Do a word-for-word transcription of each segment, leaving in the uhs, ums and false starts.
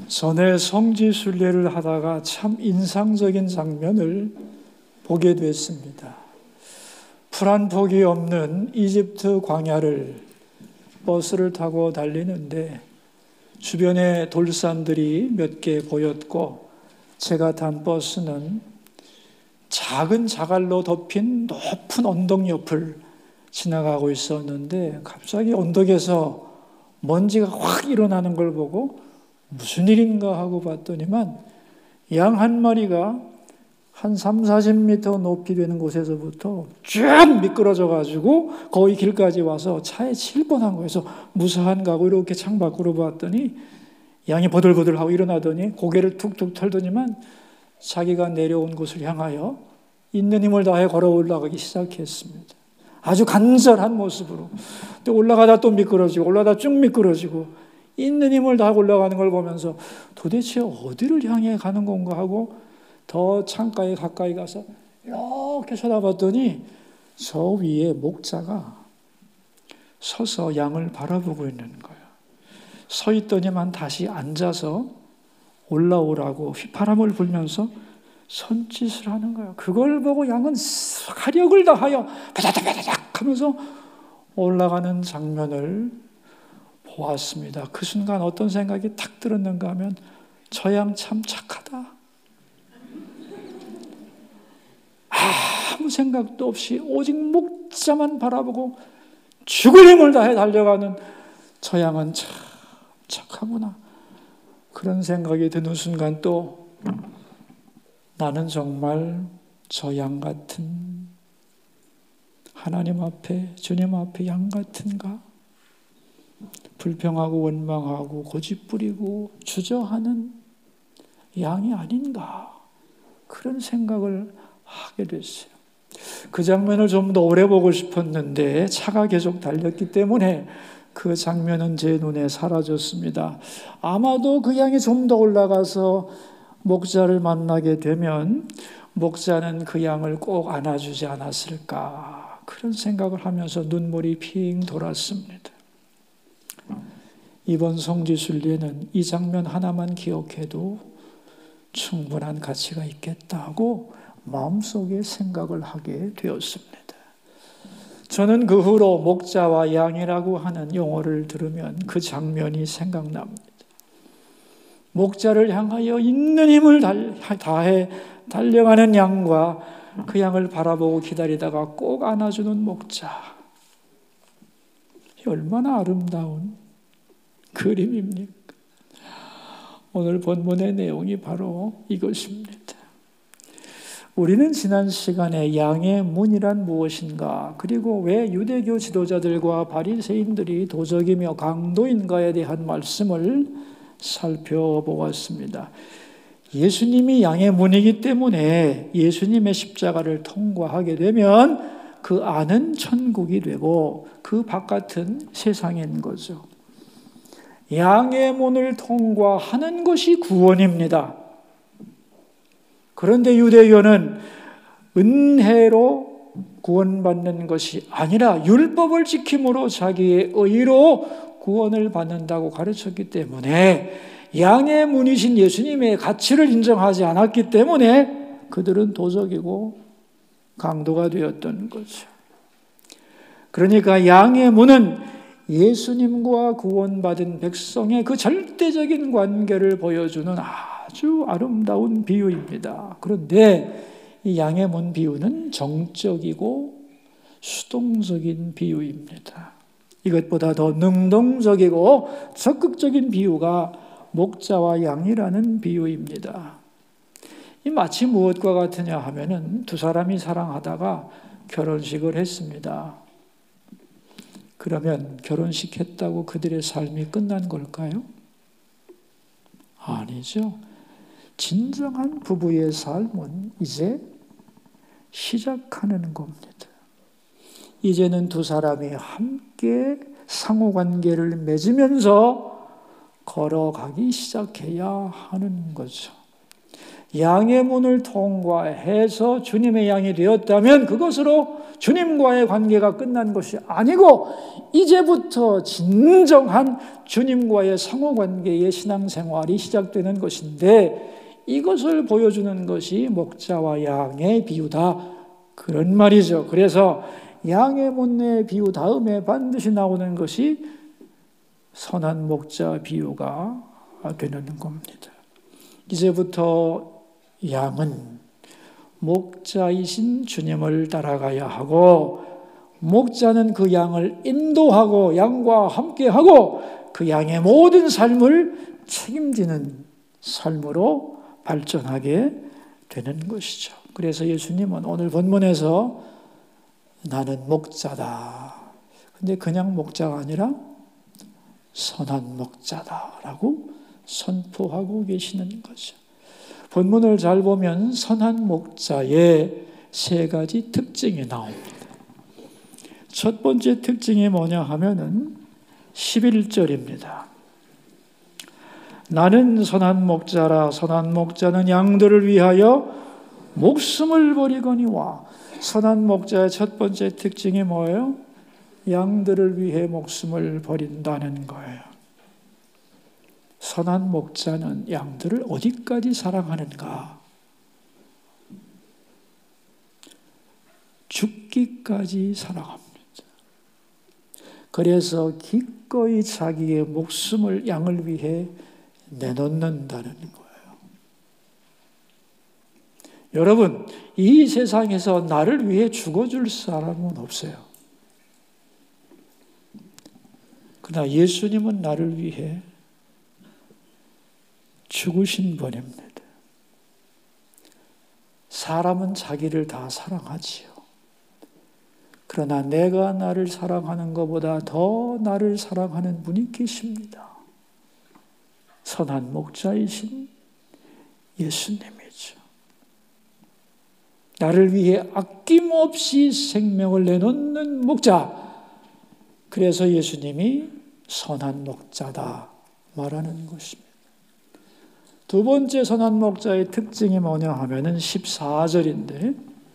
전에 성지순례를 하다가 참 인상적인 장면을 보게 됐습니다. 풀 한 폭이 없는 이집트 광야를 버스를 타고 달리는데 주변에 돌산들이 몇 개 보였고 제가 탄 버스는 작은 자갈로 덮인 높은 언덕 옆을 지나가고 있었는데 갑자기 언덕에서 먼지가 확 일어나는 걸 보고 무슨 일인가 하고 봤더니만 양 한 마리가 한 삼, 사십 미터 높이 되는 곳에서부터 쭉 미끄러져 가지고 거의 길까지 와서 차에 칠 뻔한 거예요. 그래서 무사한가 하고 이렇게 창밖으로 봤더니 양이 버들버들하고 일어나더니 고개를 툭툭 털더니만 자기가 내려온 곳을 향하여 있는 힘을 다해 걸어 올라가기 시작했습니다. 아주 간절한 모습으로. 또 올라가다 또 미끄러지고 올라가다 쭉 미끄러지고 있는 힘을 다하고 올라가는 걸 보면서 도대체 어디를 향해 가는 건가 하고 더 창가에 가까이 가서 이렇게 쳐다봤더니 저 위에 목자가 서서 양을 바라보고 있는 거예요. 서 있더니만 다시 앉아서 올라오라고 휘파람을 불면서 손짓을 하는 거예요. 그걸 보고 양은 화력을 다하여 바다다바다닥 하면서 올라가는 장면을 보았습니다. 그 순간 어떤 생각이 탁 들었는가 하면 저 양 참 착하다. 아무 생각도 없이 오직 목자만 바라보고 죽을 힘을 다해 달려가는 저 양은 참 착하구나. 그런 생각이 드는 순간 또 나는 정말 저 양 같은 하나님 앞에 주님 앞에 양 같은가? 불평하고 원망하고 고집부리고 주저하는 양이 아닌가? 그런 생각을 하게 됐어요. 그 장면을 좀 더 오래 보고 싶었는데 차가 계속 달렸기 때문에 그 장면은 제 눈에 사라졌습니다. 아마도 그 양이 좀 더 올라가서 목자를 만나게 되면 목자는 그 양을 꼭 안아주지 않았을까, 그런 생각을 하면서 눈물이 핑 돌았습니다. 이번 성지순례는 이 장면 하나만 기억해도 충분한 가치가 있겠다고 마음속에 생각을 하게 되었습니다. 저는 그 후로 목자와 양이라고 하는 용어를 들으면 그 장면이 생각납니다. 목자를 향하여 있는 힘을 다해 달려가는 양과 그 양을 바라보고 기다리다가 꼭 안아주는 목자. 얼마나 아름다운 그림입니까? 오늘 본문의 내용이 바로 이것입니다. 우리는 지난 시간에 양의 문이란 무엇인가, 그리고 왜 유대교 지도자들과 바리새인들이 도적이며 강도인가에 대한 말씀을 살펴보았습니다. 예수님이 양의 문이기 때문에 예수님의 십자가를 통과하게 되면 그 안은 천국이 되고 그 바깥은 세상인 거죠. 양의 문을 통과하는 것이 구원입니다. 그런데 유대교는 은혜로 구원받는 것이 아니라 율법을 지킴으로 자기의 의로 구원을 받는다고 가르쳤기 때문에 양의 문이신 예수님의 가치를 인정하지 않았기 때문에 그들은 도적이고 강도가 되었던 거죠. 그러니까 양의 문은 예수님과 구원받은 백성의 그 절대적인 관계를 보여주는 아주 아름다운 비유입니다. 그런데 이 양의 문 비유는 정적이고 수동적인 비유입니다. 이것보다 더 능동적이고 적극적인 비유가 목자와 양이라는 비유입니다. 이 마치 무엇과 같으냐 하면은 두 사람이 사랑하다가 결혼식을 했습니다. 그러면 결혼식 했다고 그들의 삶이 끝난 걸까요? 아니죠. 진정한 부부의 삶은 이제 시작하는 겁니다. 이제는 두 사람이 함께 상호관계를 맺으면서 걸어가기 시작해야 하는 거죠. 양의 문을 통과해서 주님의 양이 되었다면 그것으로 주님과의 관계가 끝난 것이 아니고 이제부터 진정한 주님과의 상호관계의 신앙생활이 시작되는 것인데 이것을 보여주는 것이 목자와 양의 비유다, 그런 말이죠. 그래서 양의 못내 비유 다음에 반드시 나오는 것이 선한 목자 비유가 되는 겁니다. 이제부터 양은 목자이신 주님을 따라가야 하고 목자는 그 양을 인도하고 양과 함께하고 그 양의 모든 삶을 책임지는 삶으로 발전하게 되는 것이죠. 그래서 예수님은 오늘 본문에서 나는 목자다. 근데 그냥 목자가 아니라 선한 목자다라고 선포하고 계시는 거죠. 본문을 잘 보면 선한 목자의 세 가지 특징이 나옵니다. 첫 번째 특징이 뭐냐 하면은 십일 절입니다. 나는 선한 목자라. 선한 목자는 양들을 위하여 목숨을 버리거니와. 선한 목자의 첫 번째 특징이 뭐예요? 양들을 위해 목숨을 버린다는 거예요. 선한 목자는 양들을 어디까지 사랑하는가? 죽기까지 사랑합니다. 그래서 기꺼이 자기의 목숨을 양을 위해 내놓는다는 거예요. 여러분, 이 세상에서 나를 위해 죽어줄 사람은 없어요. 그러나 예수님은 나를 위해 죽으신 분입니다. 사람은 자기를 다 사랑하지요. 그러나 내가 나를 사랑하는 것보다 더 나를 사랑하는 분이 계십니다. 선한 목자이신 예수님이죠. 나를 위해 아낌없이 생명을 내놓는 목자. 그래서 예수님이 선한 목자다 말하는 것입니다. 두 번째 선한 목자의 특징이 뭐냐 하면은 십사 절인데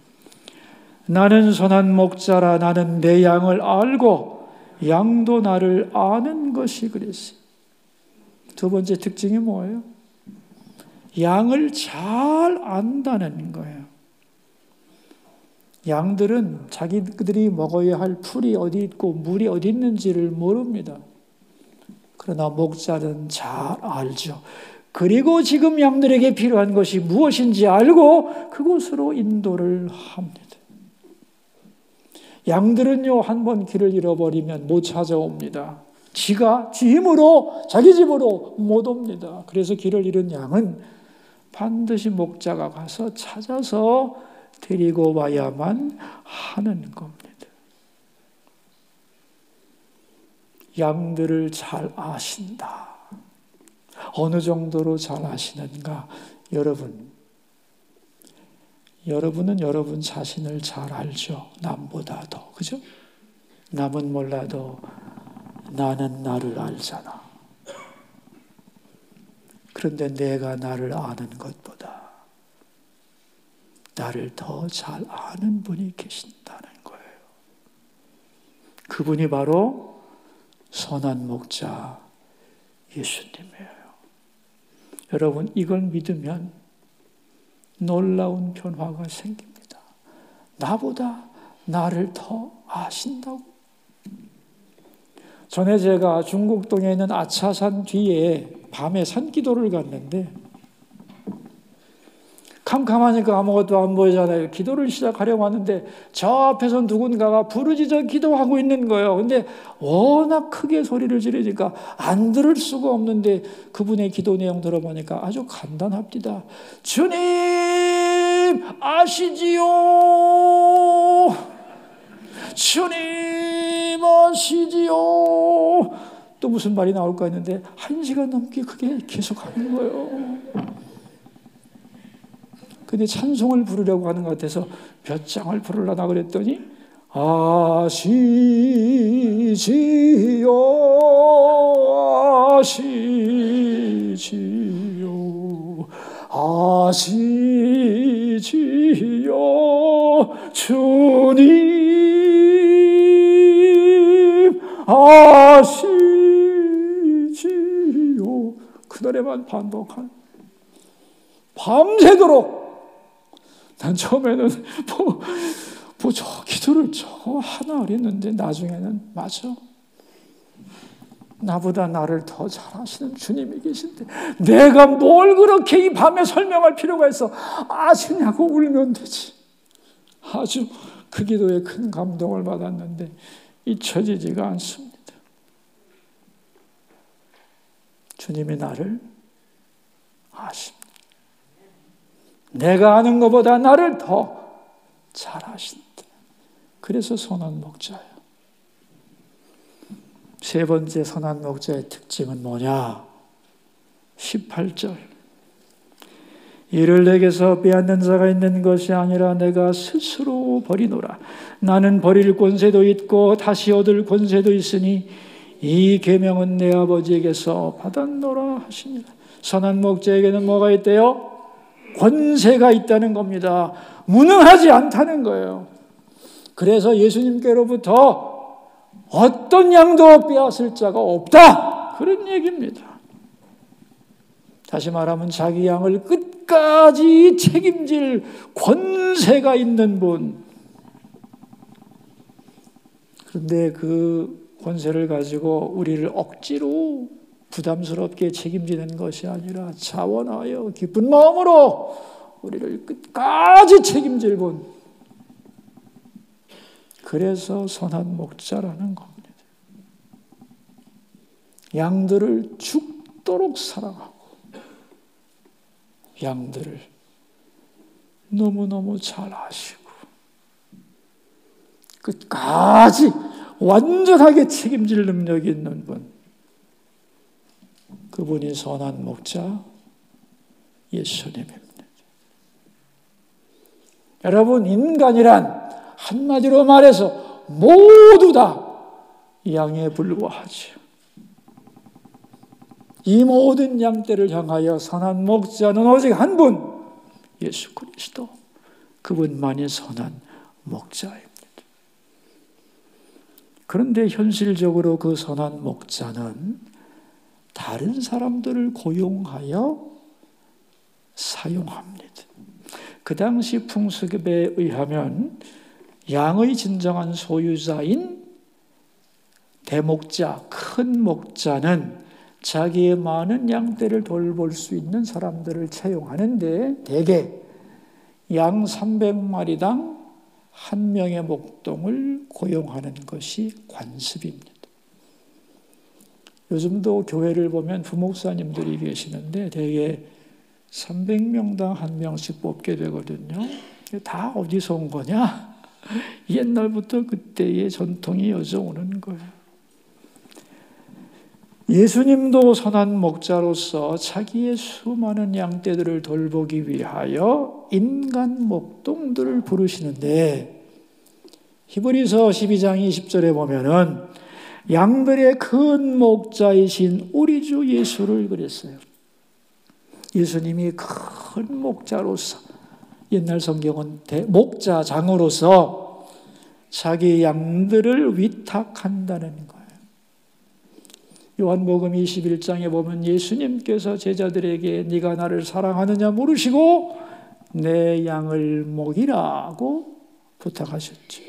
나는 선한 목자라. 나는 내 양을 알고 양도 나를 아는 것이 그랬어요. 두 번째 특징이 뭐예요? 양을 잘 안다는 거예요. 양들은 자기들이 먹어야 할 풀이 어디 있고 물이 어디 있는지를 모릅니다. 그러나 목자는 잘 알죠. 그리고 지금 양들에게 필요한 것이 무엇인지 알고 그곳으로 인도를 합니다. 양들은요, 한 번 길을 잃어버리면 못 찾아옵니다. 지가 지 힘으로 자기 집으로 못 옵니다. 그래서 길을 잃은 양은 반드시 목자가 가서 찾아서 데리고 와야만 하는 겁니다. 양들을 잘 아신다. 어느 정도로 잘 아시는가? 여러분, 여러분은 여러분 자신을 잘 알죠. 남보다 더, 그죠? 남은 몰라도 나는 나를 알잖아. 그런데 내가 나를 아는 것보다 나를 더 잘 아는 분이 계신다는 거예요. 그분이 바로 선한 목자 예수님이에요. 여러분, 이걸 믿으면 놀라운 변화가 생깁니다. 나보다 나를 더 아신다고. 전에 제가 중국동에 있는 아차산 뒤에 밤에 산기도를 갔는데 캄캄하니까 아무것도 안 보이잖아요. 기도를 시작하려고 하는데 저 앞에서 누군가가 부르짖어 기도하고 있는 거예요. 근데 워낙 크게 소리를 지르니까 안 들을 수가 없는데 그분의 기도 내용 들어보니까 아주 간단합니다. 주님 아시지요? 주님 아시지요? 또 무슨 말이 나올까 했는데 한 시간 넘게 그게 계속 하는 거예요. 근데 찬송을 부르려고 하는 것 같아서 몇 장을 부르려나 그랬더니 아시지요 아시지요 아시지요 주님 그날에만 반복한 밤새도록. 난 처음에는 뭐, 뭐 저 기도를 저 하나 했는데 나중에는 맞아. 나보다 나를 더 잘하시는 주님이 계신데 내가 뭘 그렇게 이 밤에 설명할 필요가 있어. 아시냐고 울면 되지. 아주 그 기도에 큰 감동을 받았는데 잊혀지지가 않습니다. 주님이 나를 아십니다. 내가 아는 것보다 나를 더 잘 아신다. 그래서 선한 목자예요. 세 번째 선한 목자의 특징은 뭐냐? 십팔 절. 이를 내게서 빼앗는 자가 있는 것이 아니라 내가 스스로 버리노라. 나는 버릴 권세도 있고 다시 얻을 권세도 있으니 이 계명은 내 아버지에게서 받았노라 하시니라. 선한 목자에게는 뭐가 있대요? 권세가 있다는 겁니다. 무능하지 않다는 거예요. 그래서 예수님께로부터 어떤 양도 빼앗을 자가 없다. 그런 얘기입니다. 다시 말하면 자기 양을 끝까지 책임질 권세가 있는 분. 그런데 그 권세를 가지고 우리를 억지로 부담스럽게 책임지는 것이 아니라 자원하여 기쁜 마음으로 우리를 끝까지 책임질 분. 그래서 선한 목자라는 겁니다. 양들을 죽도록 사랑하고 양들을 너무너무 잘 아시고 끝까지 완전하게 책임질 능력이 있는 분. 그분이 선한 목자 예수님입니다. 여러분, 인간이란 한마디로 말해서 모두 다 양에 불과하죠. 이 모든 양떼를 향하여 선한 목자는 오직 한 분, 예수 그리스도. 그분만이 선한 목자입니다. 그런데 현실적으로 그 선한 목자는 다른 사람들을 고용하여 사용합니다. 그 당시 풍습에 의하면 양의 진정한 소유자인 대목자, 큰 목자는 자기의 많은 양떼를 돌볼 수 있는 사람들을 채용하는데 대개 양 삼백 마리당 한 명의 목동을 고용하는 것이 관습입니다. 요즘도 교회를 보면 부목사님들이 계시는데 대개 삼백 명당 한 명씩 뽑게 되거든요. 다 어디서 온 거냐? 옛날부터 그때의 전통이 이어져오는 거예요. 예수님도 선한 목자로서 자기의 수많은 양떼들을 돌보기 위하여 인간 목동들을 부르시는데 히브리서 십이 장 이십 절에 보면은 양들의 큰 목자이신 우리 주 예수를 그랬어요. 예수님이 큰 목자로서, 옛날 성경은 목자장으로서 자기 양들을 위탁한다는 거예요. 요한복음 이십일 장에 보면 예수님께서 제자들에게 네가 나를 사랑하느냐 물으시고 내 양을 먹이라고 부탁하셨죠.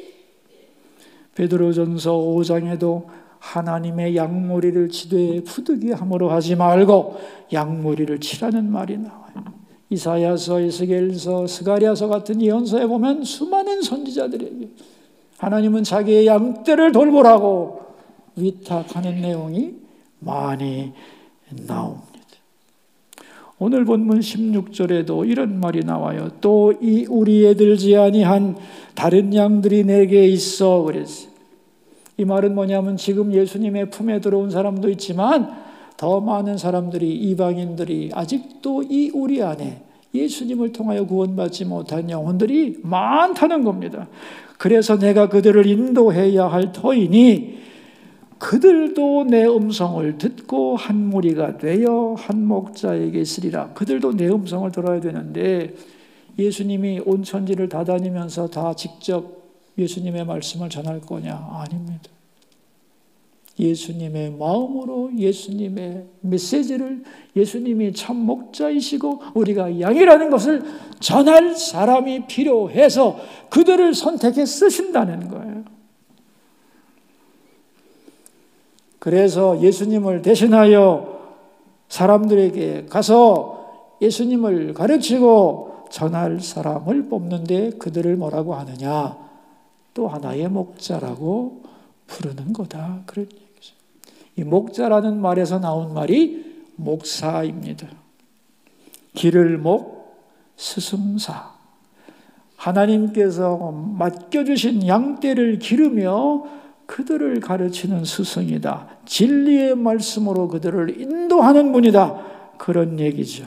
베드로전서 오 장에도 하나님의 양머리를 지되 부득이함으로 하지 말고 양머리를 치라는 말이 나와요. 이사야서, 에스겔서, 스가랴서 같은 예언서에 보면 수많은 선지자들에게 하나님은 자기의 양떼를 돌보라고 위탁하는 내용이 많이 나옵니다. 오늘 본문 십육 절에도 이런 말이 나와요. 또 이 우리에 들지 아니한 다른 양들이 내게 있어 그랬어요. 이 말은 뭐냐면 지금 예수님의 품에 들어온 사람도 있지만 더 많은 사람들이, 이방인들이 아직도 이 우리 안에 예수님을 통하여 구원받지 못한 영혼들이 많다는 겁니다. 그래서 내가 그들을 인도해야 할 터이니 그들도 내 음성을 듣고 한 무리가 되어 한 목자에게 있으리라. 그들도 내 음성을 들어야 되는데 예수님이 온 천지를 다 다니면서 다 직접 예수님의 말씀을 전할 거냐? 아닙니다. 예수님의 마음으로 예수님의 메시지를, 예수님이 참 목자이시고 우리가 양이라는 것을 전할 사람이 필요해서 그들을 선택해 쓰신다는 거예요. 그래서 예수님을 대신하여 사람들에게 가서 예수님을 가르치고 전할 사람을 뽑는데 그들을 뭐라고 하느냐? 또 하나의 목자라고 부르는 거다. 그런 얘기죠. 이 목자라는 말에서 나온 말이 목사입니다. 기를 목, 스승사. 하나님께서 맡겨주신 양떼를 기르며 그들을 가르치는 스승이다. 진리의 말씀으로 그들을 인도하는 분이다. 그런 얘기죠.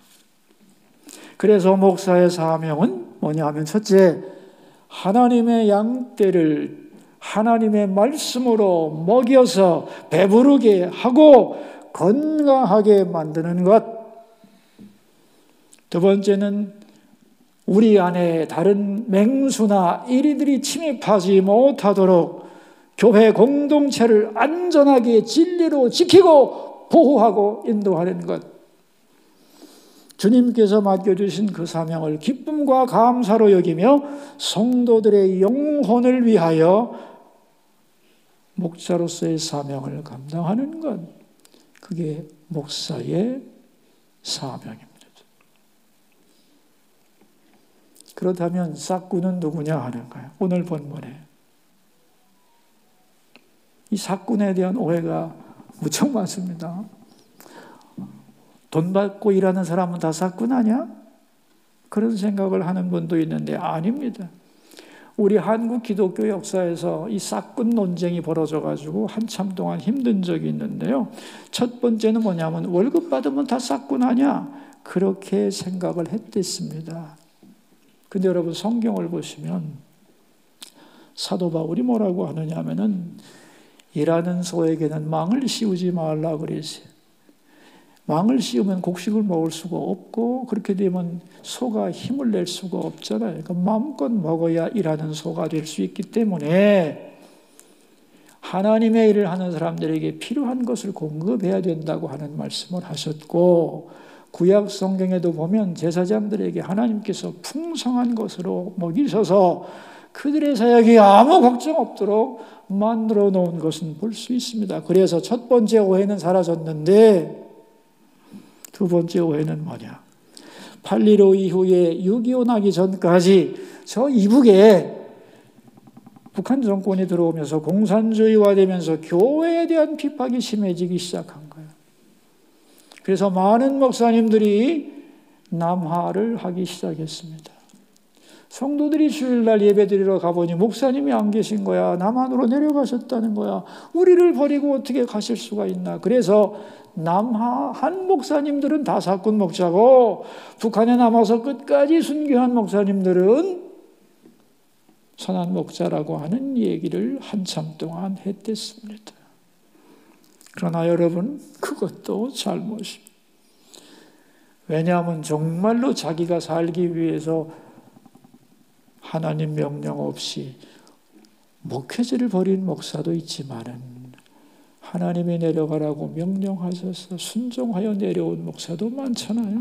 그래서 목사의 사명은 뭐냐 하면 첫째, 하나님의 양떼를 하나님의 말씀으로 먹여서 배부르게 하고 건강하게 만드는 것. 두 번째는 우리 안에 다른 맹수나 이리들이 침입하지 못하도록 교회 공동체를 안전하게 진리로 지키고 보호하고 인도하는 것. 주님께서 맡겨주신 그 사명을 기쁨과 감사로 여기며 성도들의 영혼을 위하여 목자로서의 사명을 감당하는 것. 그게 목사의 사명입니다. 그렇다면 싹꾼은 누구냐 하는 거예요. 오늘 본문에. 이 삭꾼에 대한 오해가 무척 많습니다. 돈 받고 일하는 사람은 다 삭꾼 아니야? 그런 생각을 하는 분도 있는데 아닙니다. 우리 한국 기독교 역사에서 이 삭꾼 논쟁이 벌어져가지고 한참 동안 힘든 적이 있는데요. 첫 번째는 뭐냐면 월급 받으면 다 삭꾼 아니야? 그렇게 생각을 했댔습니다. 근데 여러분 성경을 보시면 사도 바울이 뭐라고 하느냐 하면은 일하는 소에게는 망을 씌우지 말라 그랬어요. 망을 씌우면 곡식을 먹을 수가 없고 그렇게 되면 소가 힘을 낼 수가 없잖아요. 그러니까 마음껏 먹어야 일하는 소가 될 수 있기 때문에 하나님의 일을 하는 사람들에게 필요한 것을 공급해야 된다고 하는 말씀을 하셨고 구약 성경에도 보면 제사장들에게 하나님께서 풍성한 것으로 먹이셔서 그들의 사역이 아무 걱정 없도록 만들어 놓은 것은 볼 수 있습니다. 그래서 첫 번째 오해는 사라졌는데 두 번째 오해는 뭐냐? 팔일오 이후에 육이오 나기 전까지 저 이북에 북한 정권이 들어오면서 공산주의화되면서 교회에 대한 핍박이 심해지기 시작한 거예요. 그래서 많은 목사님들이 남하를 하기 시작했습니다. 성도들이 주일날 예배드리러 가보니 목사님이 안 계신 거야. 남한으로 내려가셨다는 거야. 우리를 버리고 어떻게 가실 수가 있나. 그래서 남하 한 목사님들은 다 삭꾼 목자고 북한에 남아서 끝까지 순교한 목사님들은 선한 목자라고 하는 얘기를 한참 동안 했댔습니다. 그러나 여러분 그것도 잘못입니다. 왜냐하면 정말로 자기가 살기 위해서 하나님 명령 없이 목회지를 벌인 목사도 있지만은 하나님이 내려가라고 명령하셔서 순종하여 내려온 목사도 많잖아요.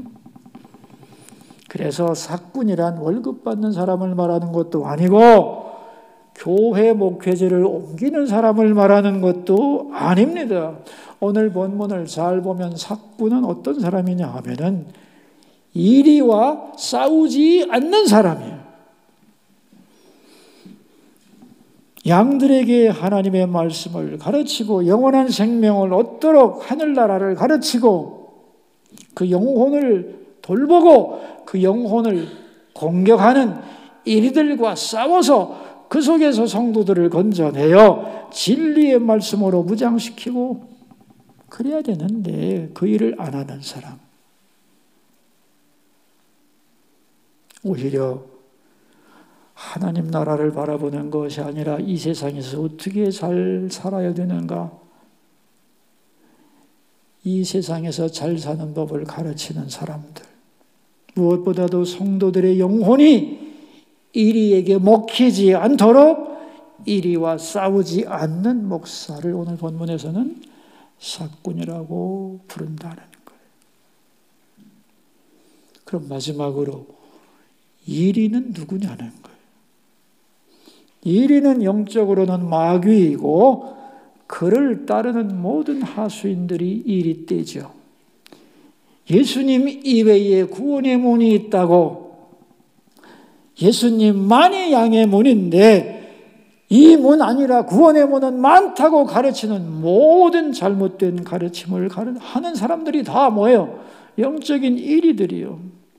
그래서 삭꾼이란 월급 받는 사람을 말하는 것도 아니고 교회 목회지를 옮기는 사람을 말하는 것도 아닙니다. 오늘 본문을 잘 보면 삭꾼은 어떤 사람이냐 하면은 이리와 싸우지 않는 사람이에요. 양들에게 하나님의 말씀을 가르치고 영원한 생명을 얻도록 하늘나라를 가르치고 그 영혼을 돌보고 그 영혼을 공격하는 이리들과 싸워서 그 속에서 성도들을 건져내어 진리의 말씀으로 무장시키고 그래야 되는데 그 일을 안 하는 사람, 오히려 하나님 나라를 바라보는 것이 아니라 이 세상에서 어떻게 잘 살아야 되는가, 이 세상에서 잘 사는 법을 가르치는 사람들, 무엇보다도 성도들의 영혼이 이리에게 먹히지 않도록 이리와 싸우지 않는 목사를 오늘 본문에서는 사꾼이라고 부른다는 거예요. 그럼 마지막으로 이리는 누구냐는 거예요. 이리는 영적으로는 마귀이고 그를 따르는 모든 하수인들이 이리 떼죠. 예수님 이외에 구원의 문이 있다고, 예수님만이 양의 문인데 이 문 아니라 구원의 문은 많다고 가르치는 모든 잘못된 가르침을 하는 사람들이 다 뭐예요? 영적인 이리들이요.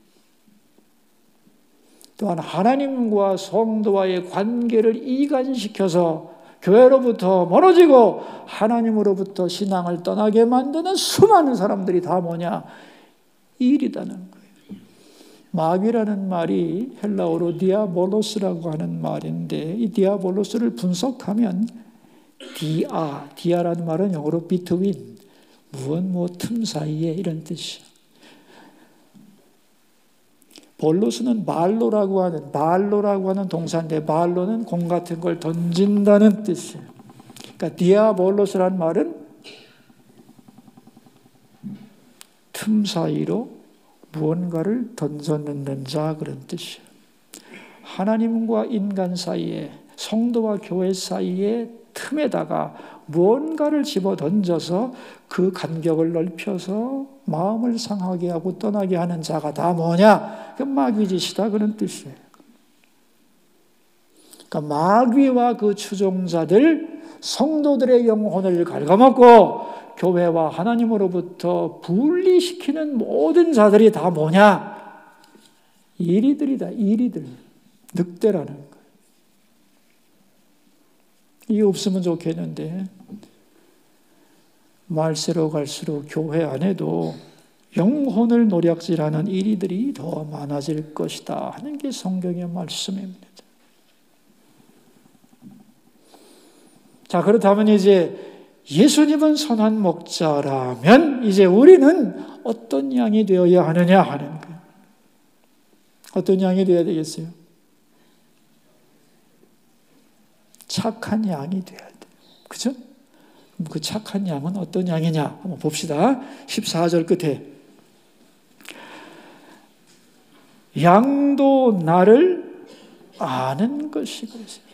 또한 하나님과 성도와의 관계를 이간시켜서 교회로부터 멀어지고 하나님으로부터 신앙을 떠나게 만드는 수많은 사람들이 다 뭐냐? 이리다는 거예요. 마귀라는 말이 헬라어로 디아볼로스라고 하는 말인데 이 디아볼로스를 분석하면 디아, 디아라는 말은 영어로 between, 무엇 뭐 틈 사이에 이런 뜻이에요. 볼로스는 말로라고 하는, 말로라고 하는 동사인데 말로는 공 같은 걸 던진다는 뜻이에요. 그러니까 디아볼로스라는 말은 틈 사이로 무언가를 던져넣는 자, 그런 뜻이에요. 하나님과 인간 사이에, 성도와 교회 사이에 틈에다가 무언가를 집어 던져서 그 간격을 넓혀서 마음을 상하게 하고 떠나게 하는 자가 다 뭐냐? 그 마귀짓이다, 그런 뜻이에요. 그러니까 마귀와 그 추종자들, 성도들의 영혼을 갉아먹고 교회와 하나님으로부터 분리시키는 모든 자들이 다 뭐냐? 이리들이다, 이리들. 늑대라는 거예요. 이게 없으면 좋겠는데 말세로 갈수록 교회 안에도 영혼을 노략질하는 이리들이 더 많아질 것이다 하는 게 성경의 말씀입니다. 자, 그렇다면 이제 예수님은 선한 목자라면 이제 우리는 어떤 양이 되어야 하느냐 하는 거예요. 어떤 양이 되어야 되겠어요? 착한 양이 되어야 돼요. 그죠? 그 착한 양은 어떤 양이냐? 한번 봅시다. 십사 절 끝에. 양도 나를 아는 것이 그랬어요.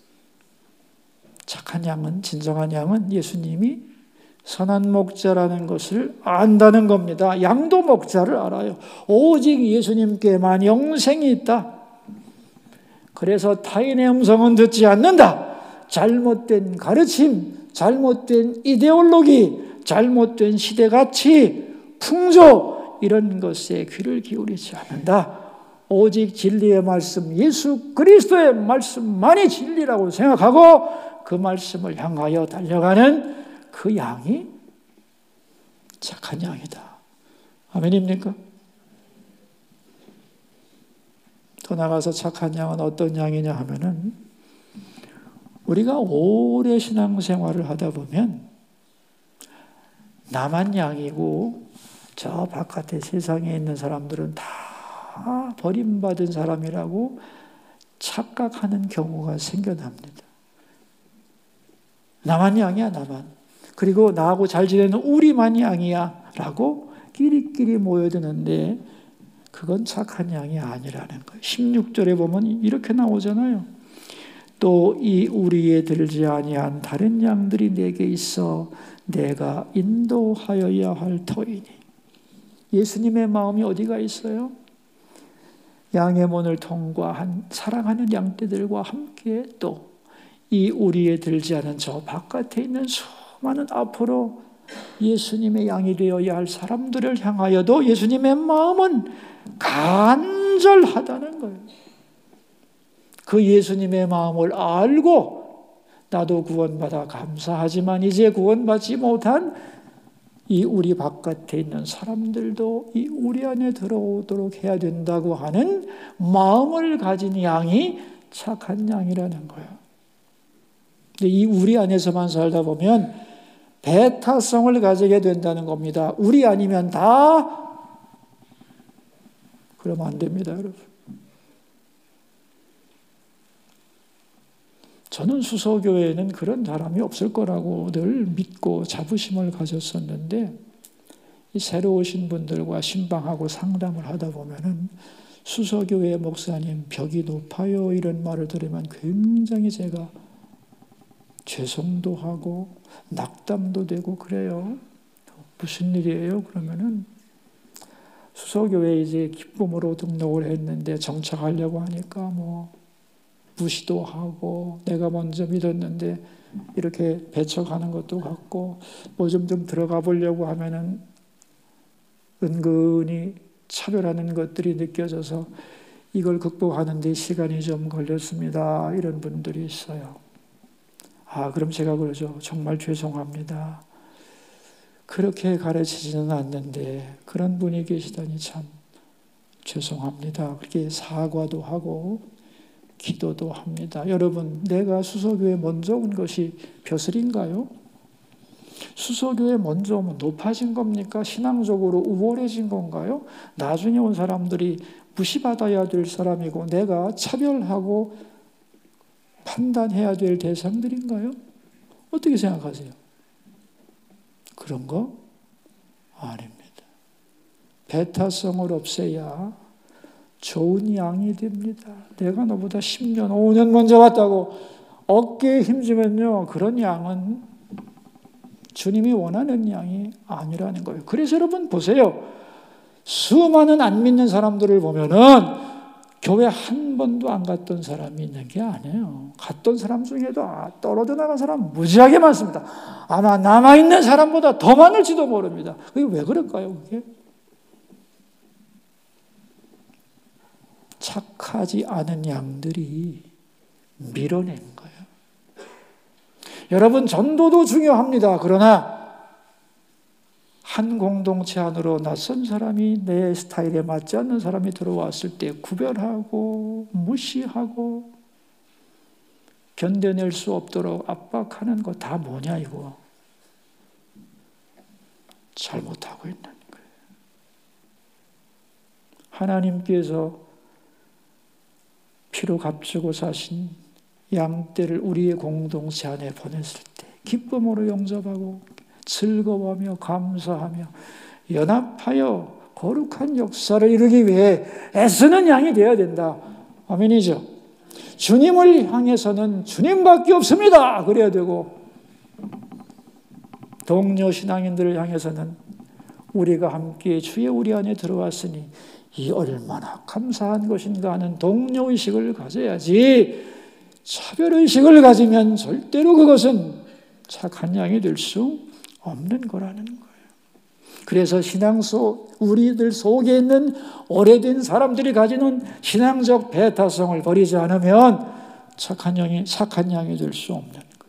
착한 양은, 진정한 양은 예수님이 선한 목자라는 것을 안다는 겁니다. 양도 목자를 알아요. 오직 예수님께만 영생이 있다. 그래서 타인의 음성은 듣지 않는다. 잘못된 가르침, 잘못된 이데올로기, 잘못된 시대가치, 풍조 이런 것에 귀를 기울이지 않는다. 오직 진리의 말씀, 예수 그리스도의 말씀만이 진리라고 생각하고 그 말씀을 향하여 달려가는 그 양이 착한 양이다. 아멘입니까? 더 나가서 착한 양은 어떤 양이냐 하면은 우리가 오래 신앙생활을 하다 보면 나만 양이고 저 바깥에 세상에 있는 사람들은 다 버림받은 사람이라고 착각하는 경우가 생겨납니다. 나만 양이야, 나만. 그리고 나하고 잘 지내는 우리만 양이야 라고 끼리끼리 모여드는데 그건 착한 양이 아니라는 거예요. 십육 절에 보면 이렇게 나오잖아요. 또 이 우리에 들지 아니한 다른 양들이 내게 있어 내가 인도하여야 할 터이니. 예수님의 마음이 어디가 있어요? 양의 문을 통과한 사랑하는 양떼들과 함께 또 이 우리에 들지 않은 저 바깥에 있는 수많은 앞으로 예수님의 양이 되어야 할 사람들을 향하여도 예수님의 마음은 간절하다는 거예요. 그 예수님의 마음을 알고 나도 구원받아 감사하지만 이제 구원받지 못한 이 우리 바깥에 있는 사람들도 이 우리 안에 들어오도록 해야 된다고 하는 마음을 가진 양이 착한 양이라는 거예요. 근데 이 우리 안에서만 살다 보면 배타성을 가지게 된다는 겁니다. 우리 아니면 다 그러면 안 됩니다, 여러분. 저는 수서교회에는 그런 사람이 없을 거라고 늘 믿고 자부심을 가졌었는데, 이 새로 오신 분들과 신방하고 상담을 하다 보면은 수서교회 목사님 벽이 높아요 이런 말을 들으면 굉장히 제가 죄송도 하고 낙담도 되고 그래요. 무슨 일이에요? 그러면은 수서교회에 이제 기쁨으로 등록을 했는데 정착하려고 하니까 뭐 무시도 하고, 내가 먼저 믿었는데 이렇게 배척하는 것도 같고, 뭐 좀 좀 들어가 보려고 하면은 은근히 차별하는 것들이 느껴져서 이걸 극복하는 데 시간이 좀 걸렸습니다. 이런 분들이 있어요. 아, 그럼 제가 그러죠. 정말 죄송합니다. 그렇게 가르치지는 않는데 그런 분이 계시다니 참 죄송합니다. 그렇게 사과도 하고 기도도 합니다. 여러분, 내가 수서교회 먼저 온 것이 벼슬인가요? 수서교회 먼저 오면 높아진 겁니까? 신앙적으로 우월해진 건가요? 나중에 온 사람들이 무시받아야 될 사람이고 내가 차별하고 판단해야 될 대상들인가요? 어떻게 생각하세요? 그런 거 아닙니다. 배타성을 없애야 좋은 양이 됩니다. 내가 너보다 십 년, 오 년 먼저 왔다고 어깨에 힘주면요, 그런 양은 주님이 원하는 양이 아니라는 거예요. 그래서 여러분 보세요. 수많은 안 믿는 사람들을 보면은 교회 한 번도 안 갔던 사람이 있는 게 아니에요. 갔던 사람 중에도 떨어져 나간 사람 무지하게 많습니다. 아마 남아있는 사람보다 더 많을지도 모릅니다. 그게 왜 그럴까요? 그게? 착하지 않은 양들이 밀어낸 거예요. 여러분, 전도도 중요합니다. 그러나 한 공동체 안으로 낯선 사람이 내 스타일에 맞지 않는 사람이 들어왔을 때 구별하고 무시하고 견뎌낼 수 없도록 압박하는 거 다 뭐냐 이거. 잘못하고 있는 거예요. 하나님께서 피로 값주고 사신 양떼를 우리의 공동체 안에 보냈을 때 기쁨으로 영접하고 즐거워하며 감사하며 연합하여 거룩한 역사를 이루기 위해 애쓰는 양이 되어야 된다. 아멘이죠. 주님을 향해서는 주님밖에 없습니다. 그래야 되고, 동료 신앙인들을 향해서는 우리가 함께 주의 우리 안에 들어왔으니 이 얼마나 감사한 것인가 하는 동료의식을 가져야지, 차별의식을 가지면 절대로 그것은 착한 양이 될 수 없는 거라는 거예요. 그래서 신앙 속, 우리들 속에 있는 오래된 사람들이 가지는 신앙적 배타성을 버리지 않으면 착한 양이, 착한 양이 될 수 없는 거예요.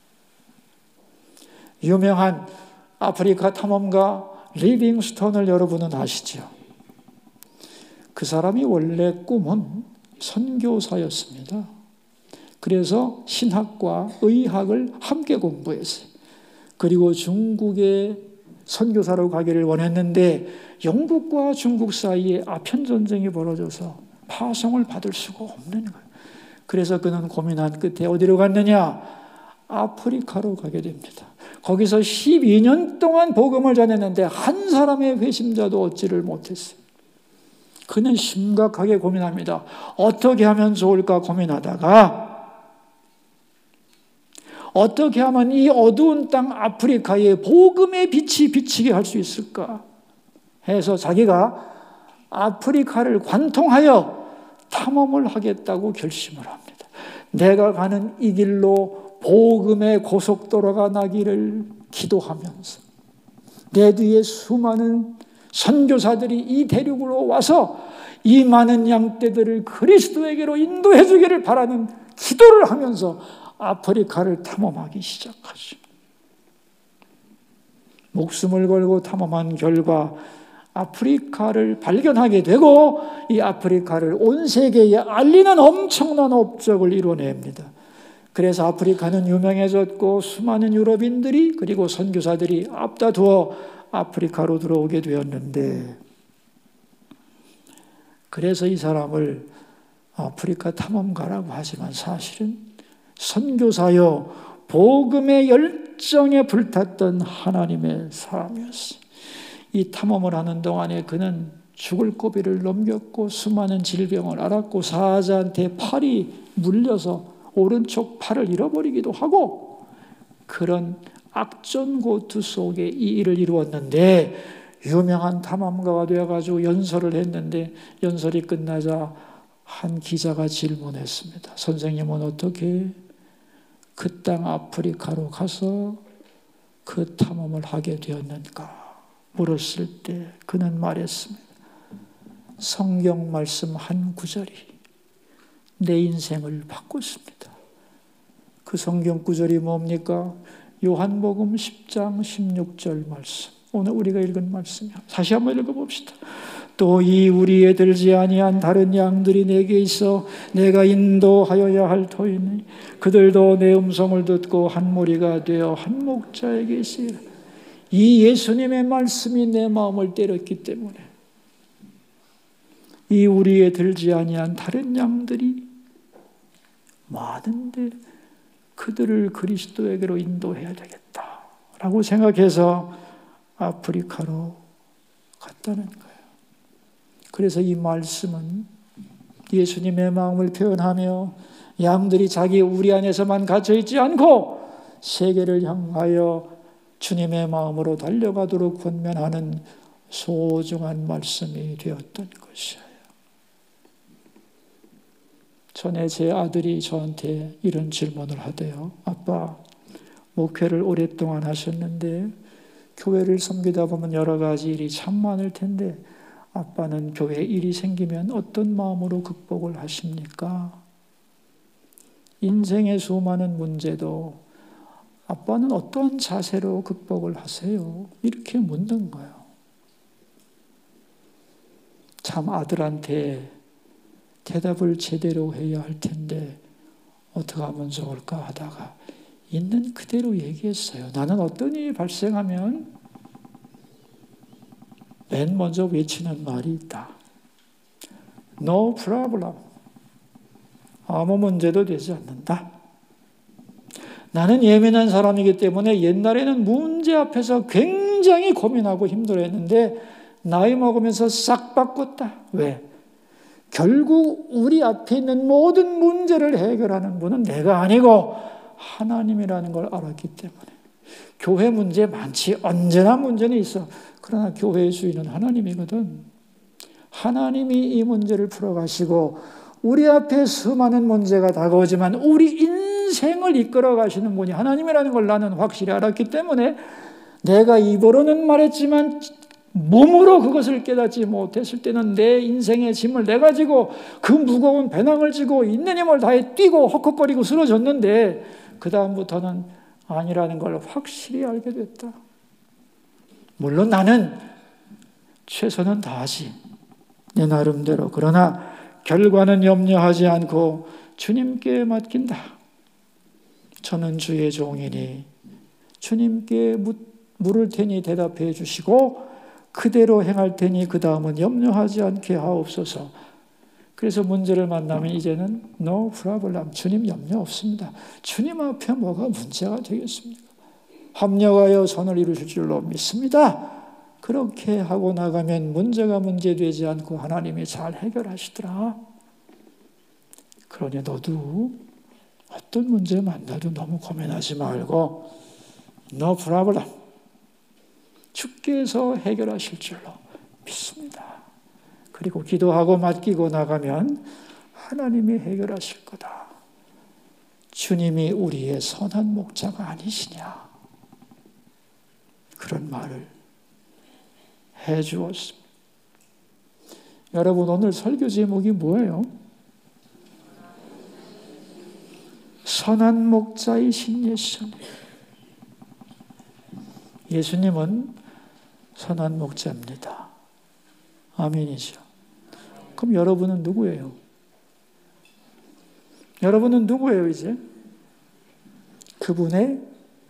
유명한 아프리카 탐험가 리빙스톤을 여러분은 아시죠? 그 사람이 원래 꿈은 선교사였습니다. 그래서 신학과 의학을 함께 공부했어요. 그리고 중국에 선교사로 가기를 원했는데 영국과 중국 사이에 아편 전쟁이 벌어져서 파송을 받을 수가 없는 거예요. 그래서 그는 고민한 끝에 어디로 갔느냐? 아프리카로 가게 됩니다. 거기서 십이 년 동안 복음을 전했는데 한 사람의 회심자도 얻지를 못했어요. 그는 심각하게 고민합니다. 어떻게 하면 좋을까 고민하다가 어떻게 하면 이 어두운 땅 아프리카에 복음의 빛이 비치게 할 수 있을까 해서 자기가 아프리카를 관통하여 탐험을 하겠다고 결심을 합니다. 내가 가는 이 길로 복음의 고속도로가 나기를 기도하면서 내 뒤에 수많은 선교사들이 이 대륙으로 와서 이 많은 양떼들을 그리스도에게로 인도해 주기를 바라는 기도를 하면서 아프리카를 탐험하기 시작하죠. 목숨을 걸고 탐험한 결과 아프리카를 발견하게 되고 이 아프리카를 온 세계에 알리는 엄청난 업적을 이뤄냅니다. 그래서 아프리카는 유명해졌고 수많은 유럽인들이 그리고 선교사들이 앞다투어 아프리카로 들어오게 되었는데, 그래서 이 사람을 아프리카 탐험가라고 하지만 사실은 선교사요, 복음의 열정에 불탔던 하나님의 사람이었어요. 이 탐험을 하는 동안에 그는 죽을 고비를 넘겼고 수많은 질병을 앓았고 사자한테 팔이 물려서 오른쪽 팔을 잃어버리기도 하고 그런 악전고투 속에 이 일을 이루었는데 유명한 탐험가가 되어가지고 연설을 했는데 연설이 끝나자 한 기자가 질문했습니다. 선생님은 어떻게 그 땅 아프리카로 가서 그 탐험을 하게 되었는가 물었을 때 그는 말했습니다. 성경 말씀 한 구절이 내 인생을 바꿨습니다. 그 성경 구절이 뭡니까? 요한복음 십 장 십육 절 말씀. 오늘 우리가 읽은 말씀이야. 다시 한번 읽어봅시다. 또 이 우리에 들지 아니한 다른 양들이 내게 있어 내가 인도하여야 할 터이니 그들도 내 음성을 듣고 한 무리가 되어 한 목자에게 있으리라. 이 예수님의 말씀이 내 마음을 때렸기 때문에 이 우리에 들지 아니한 다른 양들이 많은데 그들을 그리스도에게로 인도해야 되겠다라고 생각해서 아프리카로 갔다는 거예요. 그래서 이 말씀은 예수님의 마음을 표현하며 양들이 자기 우리 안에서만 갇혀있지 않고 세계를 향하여 주님의 마음으로 달려가도록 권면하는 소중한 말씀이 되었던 것이에요. 전에 제 아들이 저한테 이런 질문을 하대요. 아빠, 목회를 오랫동안 하셨는데 교회를 섬기다 보면 여러 가지 일이 참 많을 텐데 아빠는 교회 일이 생기면 어떤 마음으로 극복을 하십니까? 인생의 수많은 문제도 아빠는 어떤 자세로 극복을 하세요? 이렇게 묻는 거예요. 참 아들한테 대답을 제대로 해야 할 텐데 어떻게 하면 좋을까 하다가 있는 그대로 얘기했어요. 나는 어떤 일이 발생하면 맨 먼저 외치는 말이 있다. No problem. 아무 문제도 되지 않는다. 나는 예민한 사람이기 때문에 옛날에는 문제 앞에서 굉장히 고민하고 힘들어했는데 나이 먹으면서 싹 바꿨다. 왜? 결국 우리 앞에 있는 모든 문제를 해결하는 분은 내가 아니고 하나님이라는 걸 알았기 때문에 교회 문제 많지. 언제나 문제는 있어. 그러나 교회의 주인은 하나님이거든. 하나님이 이 문제를 풀어가시고 우리 앞에 수많은 문제가 다가오지만 우리 인생을 이끌어 가시는 분이 하나님이라는 걸 나는 확실히 알았기 때문에 내가 입으로는 말했지만 몸으로 그것을 깨닫지 못했을 때는 내 인생의 짐을 내가 지고 그 무거운 배낭을 지고 있는 힘을 다해 뛰고 헉헉거리고 쓰러졌는데 그 다음부터는 아니라는 걸 확실히 알게 됐다. 물론 나는 최선은 다하지. 내 나름대로. 그러나 결과는 염려하지 않고 주님께 맡긴다. 저는 주의 종이니 주님께 물을 테니 대답해 주시고 그대로 행할 테니 그 다음은 염려하지 않게 하옵소서. 그래서 문제를 만나면 이제는 no problem. 주님 염려 없습니다. 주님 앞에 뭐가 문제가 되겠습니까? 합력하여 선을 이루실 줄로 믿습니다. 그렇게 하고 나가면 문제가 문제되지 않고 하나님이 잘 해결하시더라. 그러니 너도 어떤 문제 만나도 너무 고민하지 말고 no problem. 주께서 해결하실 줄로 믿습니다. 그리고 기도하고 맡기고 나가면 하나님이 해결하실 거다. 주님이 우리의 선한 목자가 아니시냐? 그런 말을 해 주었습니다. 여러분, 오늘 설교 제목이 뭐예요? 선한 목자이신 예수님. 예수님은 선한 목자입니다. 아멘이죠. 그럼 여러분은 누구예요? 여러분은 누구예요, 이제? 그분의,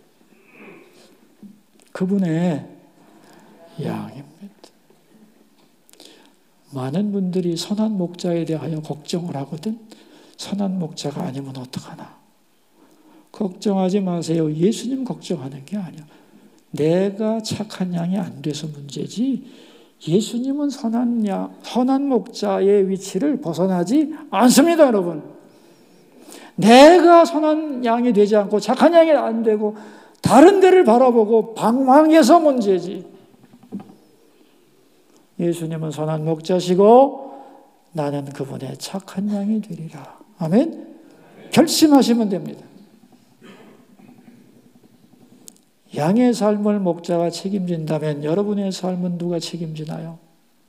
그분의 양입니다. 많은 분들이 선한 목자에 대하여 걱정을 하거든. 선한 목자가 아니면 어떡하나? 걱정하지 마세요. 예수님 걱정하는 게 아니야. 내가 착한 양이 안 돼서 문제지 예수님은 선한 양, 선한 목자의 위치를 벗어나지 않습니다, 여러분. 내가 선한 양이 되지 않고 착한 양이 안 되고 다른 데를 바라보고 방황해서 문제지. 예수님은 선한 목자시고 나는 그분의 착한 양이 되리라. 아멘? 결심하시면 됩니다. 양의 삶을 목자가 책임진다면 여러분의 삶은 누가 책임지나요?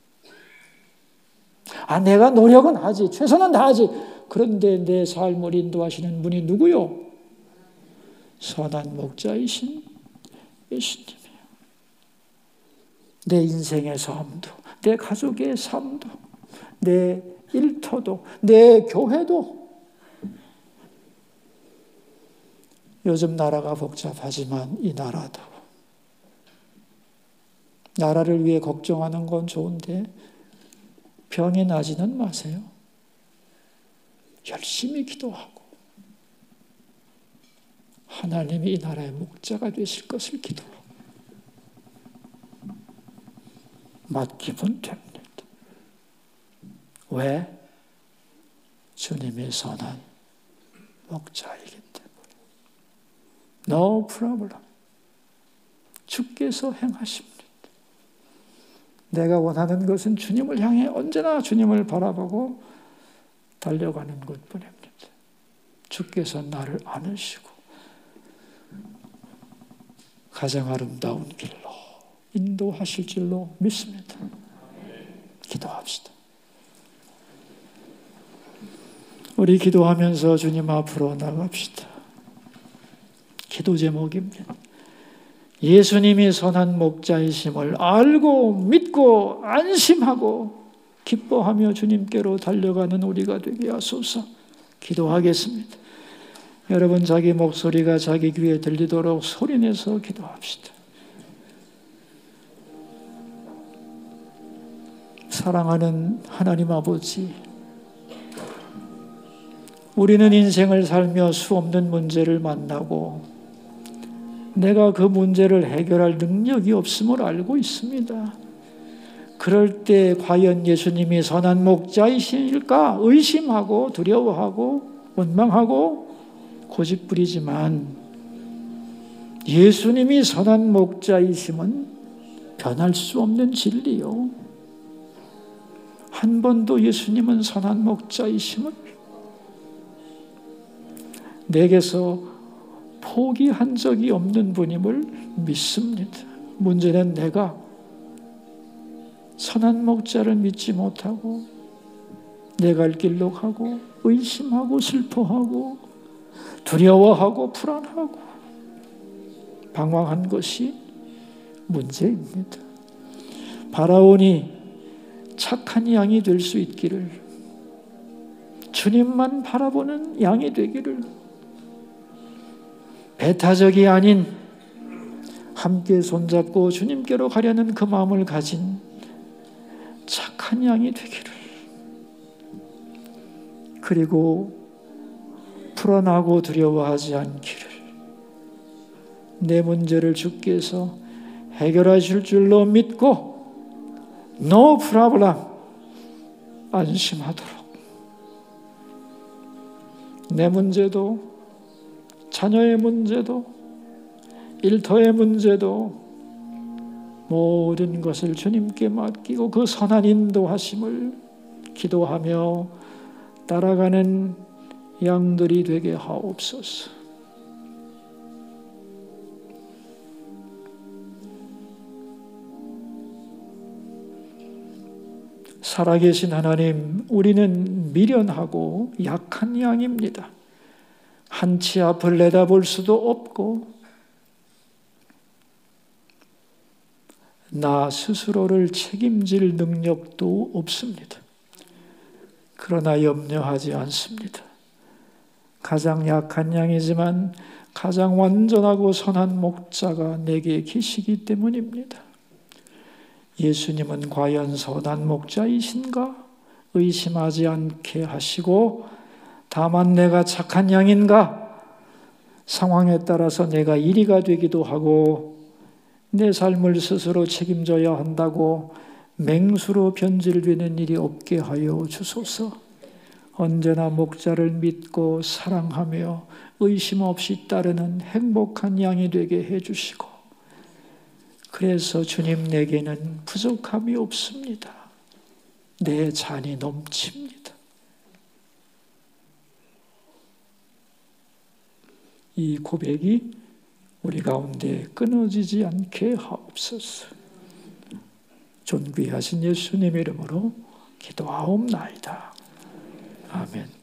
아, 내가 노력은 하지, 최선은 다하지. 그런데 내 삶을 인도하시는 분이 누구요? 선한 목자이신 예수님이에요. 내 인생의 삶도, 내 가족의 삶도, 내 일터도, 내 교회도. 요즘 나라가 복잡하지만 이 나라도 나라를 위해 걱정하는 건 좋은데 병이 나지는 마세요. 열심히 기도하고 하나님이 이 나라의 목자가 되실 것을 기도하고 맡기면 됩니다. 왜? 주님이 선한 목자이기 때문에. No problem. 주께서 행하십니다. 내가 원하는 것은 주님을 향해 언제나 주님을 바라보고 달려가는 것뿐입니다. 주께서 나를 안으시고 가장 아름다운 길로 인도하실 줄로 믿습니다. 기도합시다. 우리 기도하면서 주님 앞으로 나갑시다. 기도 제목입니다. 예수님이 선한 목자이심을 알고 믿고 안심하고 기뻐하며 주님께로 달려가는 우리가 되게 하소서. 기도하겠습니다. 여러분 자기 목소리가 자기 귀에 들리도록 소리내서 기도합시다. 사랑하는 하나님 아버지, 우리는 인생을 살며 수없는 문제를 만나고 내가 그 문제를 해결할 능력이 없음을 알고 있습니다. 그럴 때 과연 예수님이 선한 목자이실까 의심하고 두려워하고 원망하고 고집부리지만 예수님이 선한 목자이심은 변할 수 없는 진리요. 한 번도 예수님은 선한 목자이심을 내게서 포기한 적이 없는 분임을 믿습니다. 문제는 내가 선한 목자를 믿지 못하고 내 갈 길로 가고 의심하고 슬퍼하고 두려워하고 불안하고 방황한 것이 문제입니다. 바라오니 착한 양이 될 수 있기를, 주님만 바라보는 양이 되기를, 배타적이 아닌 함께 손잡고 주님께로 가려는 그 마음을 가진 착한 양이 되기를, 그리고 불안하고 두려워하지 않기를, 내 문제를 주께서 해결하실 줄로 믿고 No problem 안심하도록, 내 문제도 자녀의 문제도 일터의 문제도 모든 것을 주님께 맡기고 그 선한 인도하심을 기도하며 따라가는 양들이 되게 하옵소서. 살아계신 하나님, 우리는 미련하고 약한 양입니다. 한치 앞을 내다볼 수도 없고 나 스스로를 책임질 능력도 없습니다. 그러나 염려하지 않습니다. 가장 약한 양이지만 가장 완전하고 선한 목자가 내게 계시기 때문입니다. 예수님은 과연 선한 목자이신가? 의심하지 않게 하시고 다만 내가 착한 양인가? 상황에 따라서 내가 이리가 되기도 하고 내 삶을 스스로 책임져야 한다고 맹수로 변질되는 일이 없게 하여 주소서. 언제나 목자를 믿고 사랑하며 의심 없이 따르는 행복한 양이 되게 해주시고, 그래서 주님, 내게는 부족함이 없습니다. 내 잔이 넘칩니다. 이 고백이 우리 가운데 끊어지지 않게 하옵소서. 존귀하신 예수님 이름으로 기도하옵나이다. 아멘.